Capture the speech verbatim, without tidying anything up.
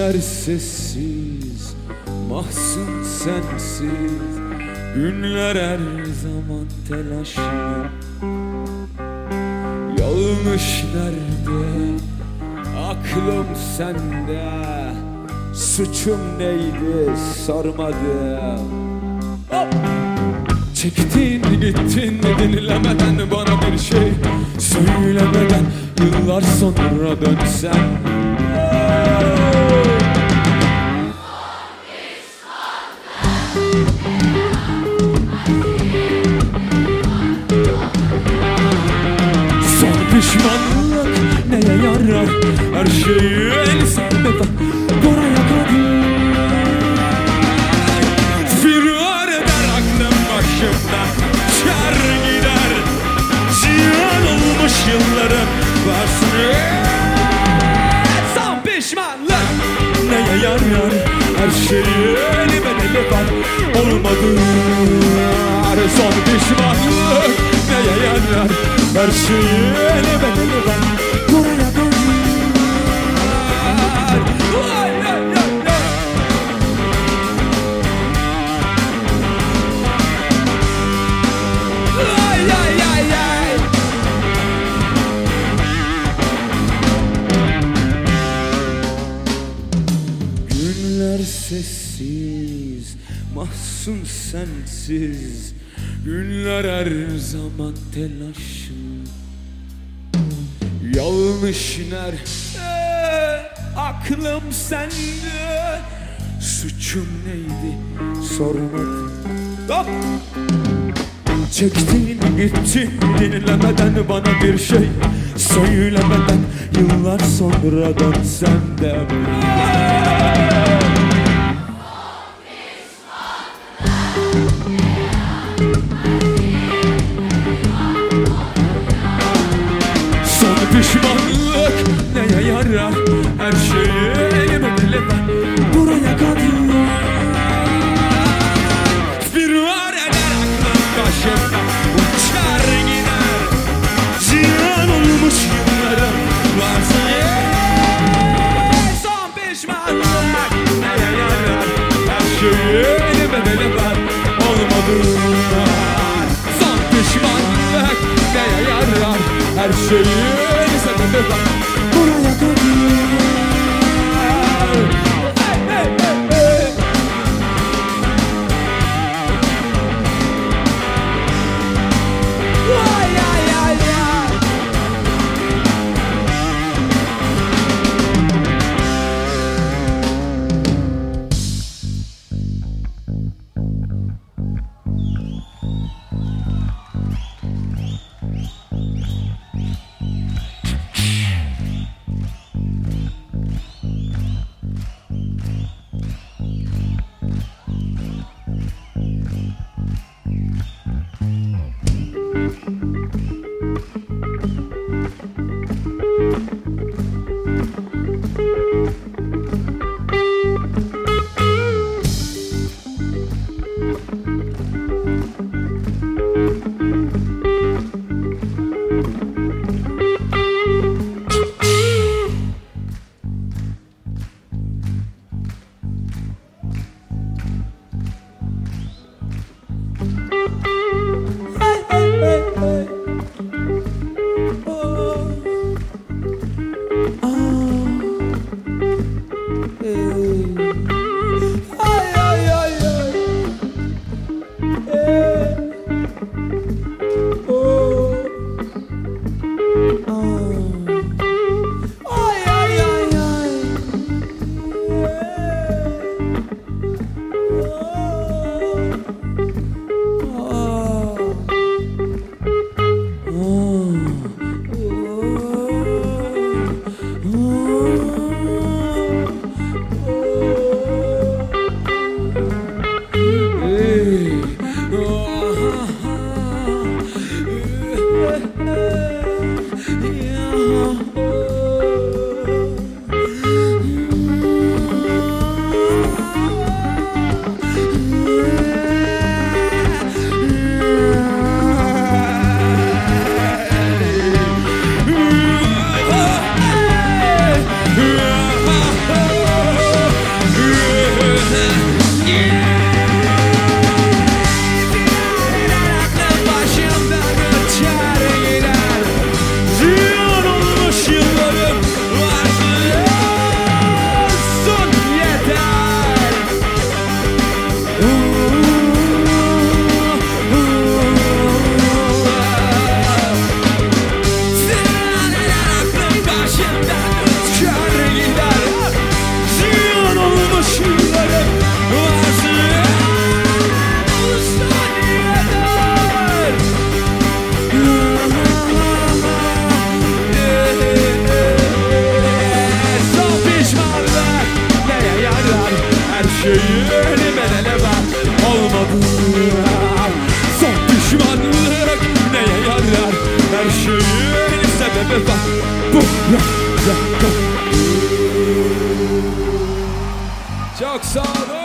Günler sessiz, mahzun sensiz. Günler her zaman telaşlı. Yanlış nerede, aklım sende. Suçum neydi sormadım. Hop! Çektin gittin dinlemeden, bana bir şey söylemeden. Yıllar sonra dönsen. Son pişmanlık neye yarar? Her şeyi el sevmeden buraya kadar. Firar eder aklım başımda, çar gider. Ziyan olmuş yıllarım varsın. Son pişmanlık neye yarar? Her şeyi elime deli var. Olmadı. Son pişmanlık neye yarar? Her şeyi elime deli var. Buraya kadar. Günler sessiz, mahzun sensiz. Günler her zaman telaşlı. Yanlış nerede, aklım sende. Suçum neydi sormadım. Hop! Çektin gittin dinlemeden, bana bir şey söylemeden. Yıllar sonra dönsen de. Son pişmanlık neye yarar? Her şeyi elime deli var. Buraya kadar. Firar eder aklım başımda, uçar gider. Ziyan olmuş yıllarım varsa. Son pişmanlık neye yarar? Her şeyi elime deli var. Olmadı. Son pişmanlık neye yarar? Her şeyi elime deli var. Buraya kadar. vefat. Bu ya ya. Çok sağ olun.